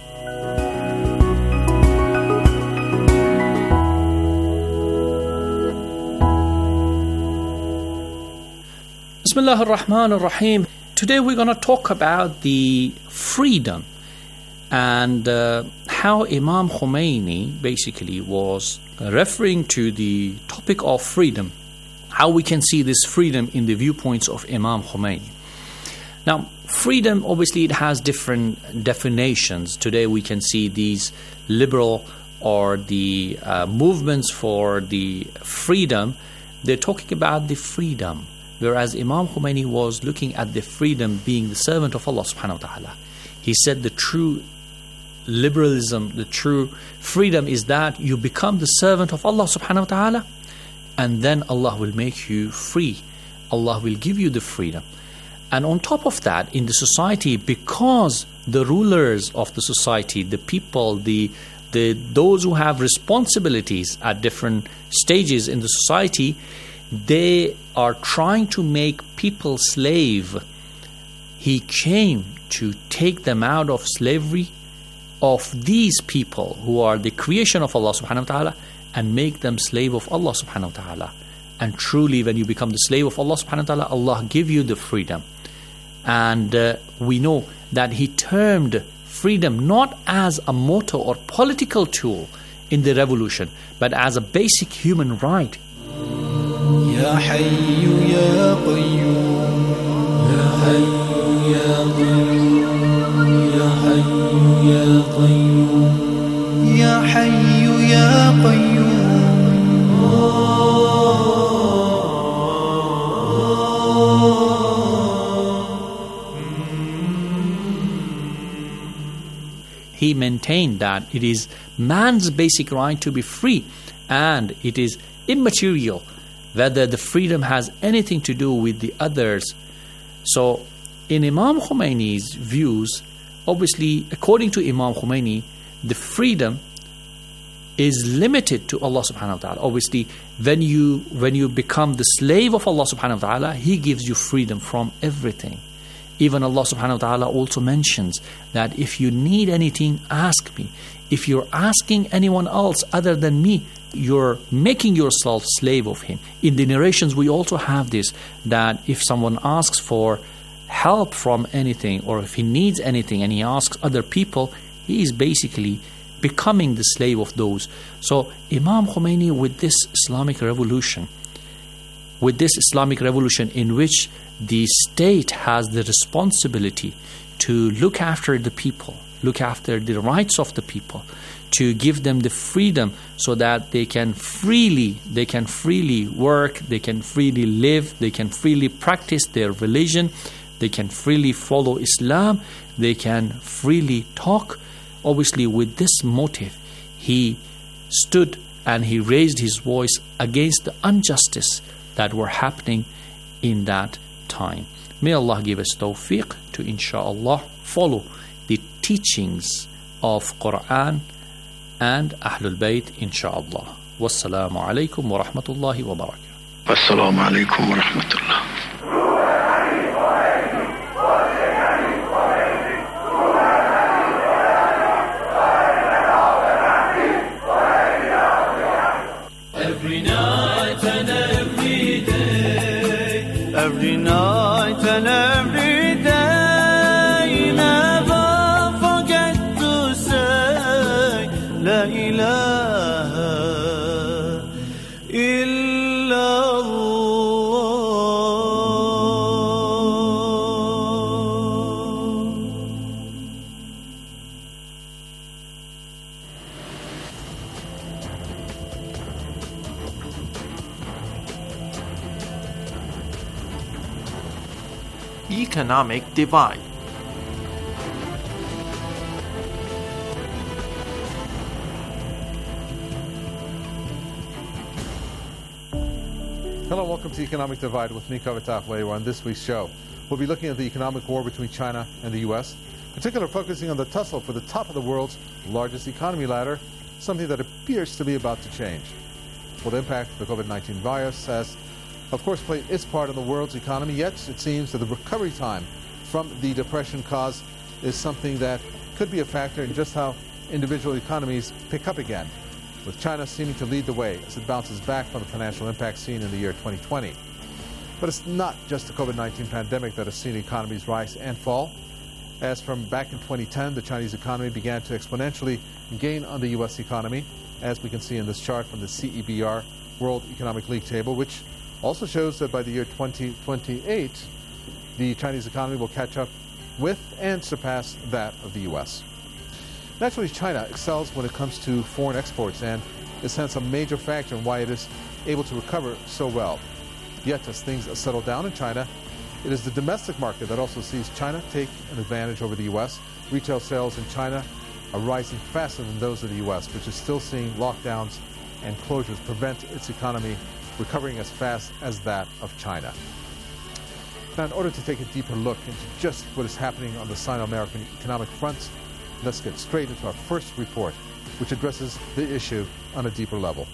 Speaker 2: Bismillah ar-Rahman ar-Rahim. Today we're going to talk about the freedom and how Imam Khomeini basically was referring to the topic of freedom, how we can see this freedom in the viewpoints of Imam Khomeini. Now, freedom, obviously, it has different definitions. Today we can see these liberal or the movements for the freedom, they're talking about the freedom, whereas Imam Khomeini was looking at the freedom being the servant of Allah subhanahu wa ta'ala. He said the true liberalism, the true freedom is that you become the servant of Allah subhanahu wa ta'ala, and then Allah will make you free. Allah will give you the freedom. And on top of that, in the society, because the rulers of the society, the people, those who have responsibilities at different stages in the society, they are trying to make people slave. He came to take them out of slavery of these people who are the creation of Allah subhanahu wa ta'ala and make them slave of Allah subhanahu wa ta'ala. And truly, when you become the slave of Allah subhanahu wa ta'ala, Allah give you the freedom. And we know that He termed freedom not as a motto or political tool in the revolution, but as a basic human right.
Speaker 24: Ya Hayyu Ya Qayyum, Ya Hayyu Ya Qayyum, Ya Hayyu Ya Qayyum, Ya Hayyu Ya Qayyum.
Speaker 2: He maintained that it is man's basic right to be free, and it is immaterial whether the freedom has anything to do with the others. So in Imam Khomeini's views, obviously, according to Imam Khomeini, the freedom is limited to Allah subhanahu wa ta'ala. Obviously, when you become the slave of Allah subhanahu wa ta'ala, He gives you freedom from everything. Even Allah subhanahu wa ta'ala also mentions that if you need anything, ask me. If you're asking anyone else other than me, you're making yourself slave of Him. In the narrations, we also have this, that if someone asks for help from anything, or if he needs anything and he asks other people, he is basically becoming the slave of those. So Imam Khomeini, with this Islamic revolution in which the state has the responsibility to look after the people, look after the rights of the people, to give them the freedom so that they can freely work, they can freely live, they can freely practice their religion, they can freely follow Islam, they can freely talk. Obviously, with this motive, he stood and he raised his voice against the injustice that were happening in that time. May Allah give us tawfiq to, inshallah, follow the teachings of Quran and Ahlul Bayt, inshallah. Wassalamu alaikum wa rahmatullahi wa barakatuh.
Speaker 24: Wassalamu alaikum wa rahmatullah. Every night and every day, every night and every day, never forget to say La ilaha illallah.
Speaker 3: Economic Divide.
Speaker 4: Hello, welcome to Economic Divide with me, Kavitaf Lewa. On this week's show, we'll be looking at the economic war between China and the U.S., particularly focusing on the tussle for the top of the world's largest economy ladder, something that appears to be about to change. Well, the impact of the COVID-19 virus has, of course, played its part in the world's economy, yet it seems that the recovery time from the depression caused is something that could be a factor in just how individual economies pick up again, with China seeming to lead the way as it bounces back from the financial impact seen in the year 2020. But it's not just the COVID-19 pandemic that has seen economies rise and fall. As from back in 2010, the Chinese economy began to exponentially gain on the U.S. economy, as we can see in this chart from the CEBR World Economic League table, which also shows that by the year 2028, the Chinese economy will catch up with and surpass that of the U.S. Naturally, China excels when it comes to foreign exports and is hence a major factor in why it is able to recover so well. Yet, as things settle down in China, it is the domestic market that also sees China take an advantage over the U.S. Retail sales in China are rising faster than those of the U.S., which is still seeing lockdowns and closures prevent its economy recovering as fast as that of China. Now, in order to take a deeper look into just what is happening on the Sino-American economic front, let's get straight into our first report, which addresses the issue on a deeper level.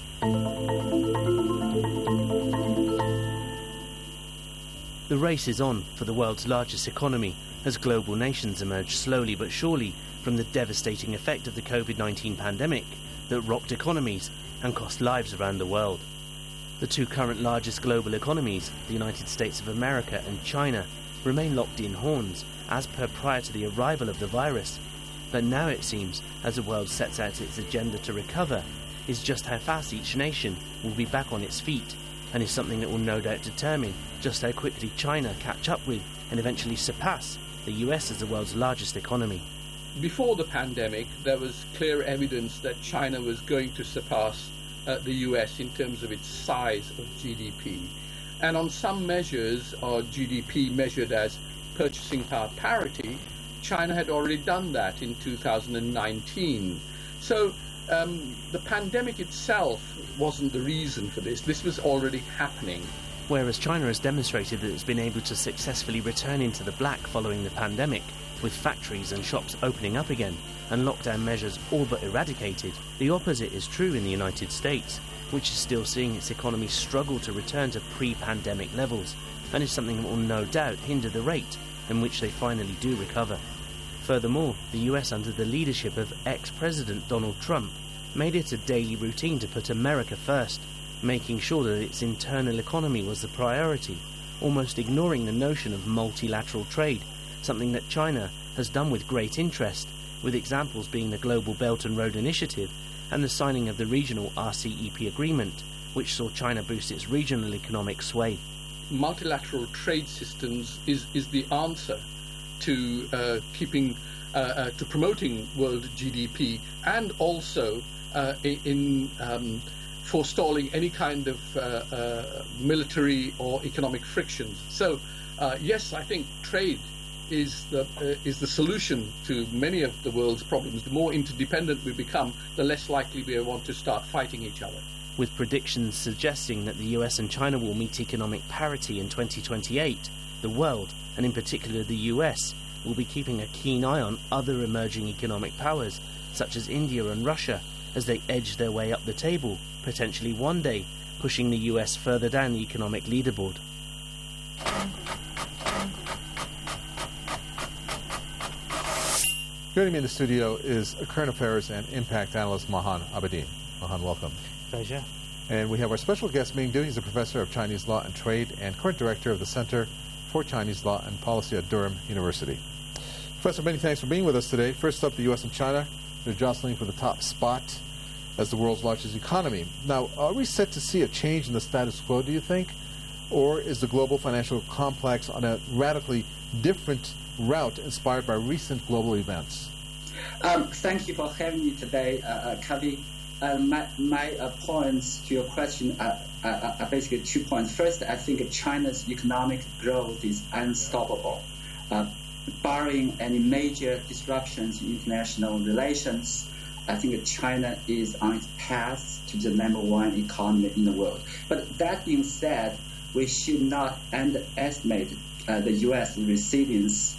Speaker 13: The race is on for the world's largest economy as global nations emerge slowly but surely from the devastating effect of the COVID-19 pandemic that rocked economies and cost lives around the world. The two current largest global economies, the United States of America and China, remain locked in horns as per prior to the arrival of the virus. But now it seems, as the world sets out its agenda to recover, is just how fast each nation will be back on its feet, and is something that will no doubt determine just how quickly China catch up with and eventually surpass the US as the world's largest economy.
Speaker 5: Before the pandemic, there was clear evidence that China was going to surpass the US in terms of its size of GDP. And on some measures, or GDP measured as purchasing power parity, China had already done that in 2019. So the pandemic itself wasn't the reason for this. This was already happening.
Speaker 13: Whereas China has demonstrated that it's been able to successfully return into the black following the pandemic, with factories and shops opening up again and lockdown measures all but eradicated, the opposite is true in the United States, which is still seeing its economy struggle to return to pre-pandemic levels, and is something that will no doubt hinder the rate in which they finally do recover. Furthermore, the US under the leadership of ex-President Donald Trump made it a daily routine to put America first, making sure that its internal economy was the priority, almost ignoring the notion of multilateral trade, something that China has done with great interest, with examples being the Global Belt and Road Initiative and the signing of the regional RCEP agreement, which saw China boost its regional economic sway.
Speaker 5: Multilateral trade systems is the answer to to promoting world GDP, and also in forestalling any kind of military or economic frictions. So, yes, I think trade is the solution to many of the world's problems. The more interdependent we become, the less likely we want to start fighting each other.
Speaker 13: With predictions suggesting that the US and China will meet economic parity in 2028, the world, and in particular the US, will be keeping a keen eye on other emerging economic powers, such as India and Russia, as they edge their way up the table, potentially one day pushing the US further down the economic leaderboard.
Speaker 4: Joining me in the studio is current affairs and impact analyst Mahan Abedin. Mahan, welcome.
Speaker 13: Pleasure.
Speaker 4: And we have our special guest, Ming Du. He's a professor of Chinese law and trade and current director of the Center for Chinese Law and Policy at Durham University. Professor, many thanks for being with us today. First up, the U.S. and China. They're jostling for the top spot as the world's largest economy. Now, are we set to see a change in the status quo, do you think? Or is the global financial complex on a radically different route inspired by recent global events?
Speaker 6: Thank you for having me today, Kavi.
Speaker 3: my points to your question are basically 2 points. First, I think China's economic growth is unstoppable. Barring any major disruptions in international relations, I think China is on its path to the #1 economy in the world. But that being said, we should not underestimate the U.S. resilience.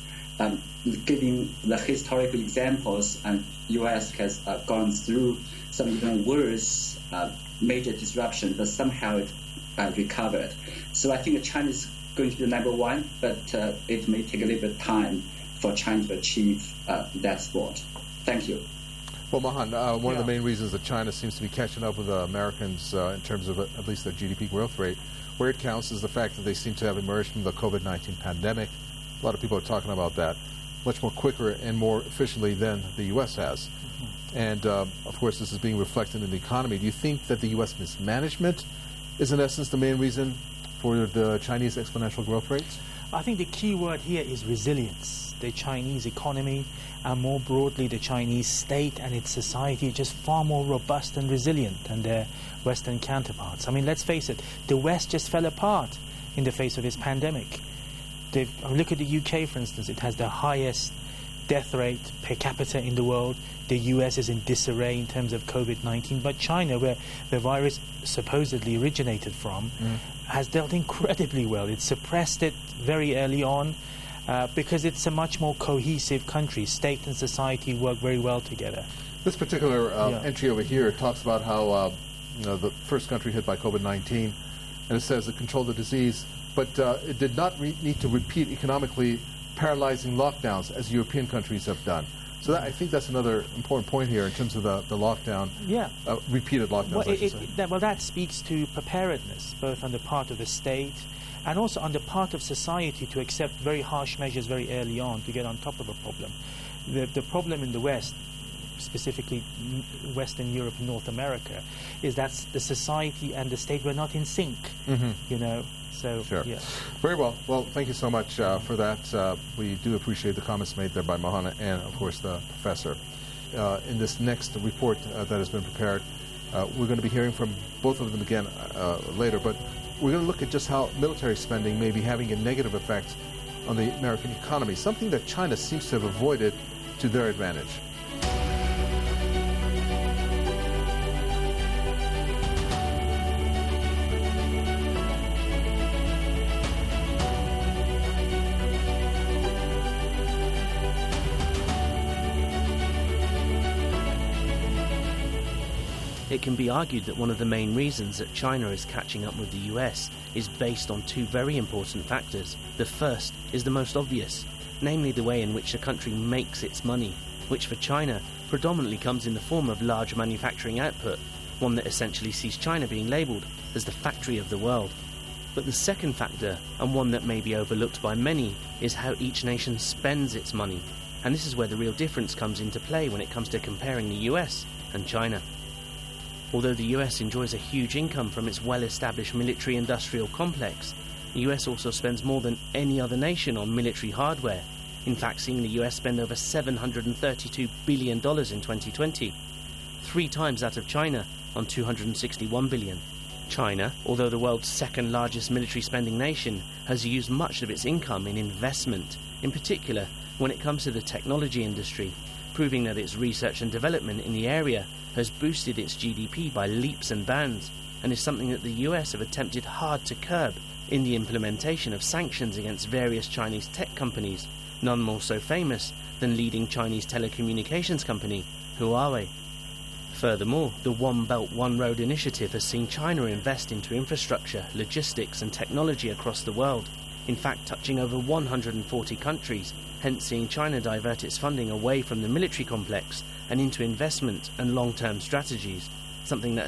Speaker 3: Given the historical examples, U.S. has gone through some even worse major disruption, but somehow it recovered. So I think China is going to be the #1, but it may take a little bit of time for China to achieve that spot. Thank you.
Speaker 4: Well, Mahan, one of the main reasons that China seems to be catching up with Americans in terms of at least their GDP growth rate, where it counts, is the fact that they seem to have emerged from the COVID-19 pandemic. A lot of people are talking about that much more quicker and more efficiently than the U.S. has. And, of course, this is being reflected in the economy. Do you think that the U.S. mismanagement is, in essence, the main reason for the Chinese exponential growth rates?
Speaker 6: I think the key word here is resilience. The Chinese economy, and more broadly the Chinese state and its society, is just far more robust and resilient than their Western counterparts. I mean, let's face it, the West just fell apart in the face of this pandemic. Look at the UK, for instance. It has the highest death rate per capita in the world. The US is in disarray in terms of COVID-19. But China, where the virus supposedly originated from, has dealt incredibly well. It suppressed it very early on because it's a much more cohesive country. State and society work very well together.
Speaker 4: This particular entry over here talks about how the first country hit by COVID-19, and it says it controlled the disease, but it did not need to repeat economically paralyzing lockdowns as European countries have done. So I think that's another important point here in terms of the lockdown, repeated lockdowns.
Speaker 6: Well, that speaks to preparedness, both on the part of the state and also on the part of society to accept very harsh measures very early on to get on top of a problem. The problem in the West, specifically Western Europe and North America, is that the society and the state were not in sync, you know. So,
Speaker 4: sure. Very well. Well, thank you so much for that. We do appreciate the comments made there by Mahan and, of course, the professor. In this next report that has been prepared, we're going to be hearing from both of them again later, but we're going to look at just how military spending may be having a negative effect on the American economy, something that China seems to have avoided to their advantage.
Speaker 13: It can be argued that one of the main reasons that China is catching up with the US is based on two very important factors. The first is the most obvious, namely the way in which the country makes its money, which for China predominantly comes in the form of large manufacturing output, one that essentially sees China being labelled as the factory of the world. But the second factor, and one that may be overlooked by many, is how each nation spends its money. And this is where the real difference comes into play when it comes to comparing the US and China. Although the US enjoys a huge income from its well-established military-industrial complex, the US also spends more than any other nation on military hardware, in fact seeing the US spend over $732 billion in 2020, 3 times that of China on $261 billion. China, although the world's second largest military spending nation, has used much of its income in investment, in particular when it comes to the technology industry, proving that its research and development in the area has boosted its GDP by leaps and bounds, and is something that the US have attempted hard to curb in the implementation of sanctions against various Chinese tech companies, none more so famous than leading Chinese telecommunications company Huawei. Furthermore, the One Belt One Road initiative has seen China invest into infrastructure, logistics and technology across the world, in fact touching over 140 countries, hence seeing China divert its funding away from the military complex and into investment and long-term strategies, something that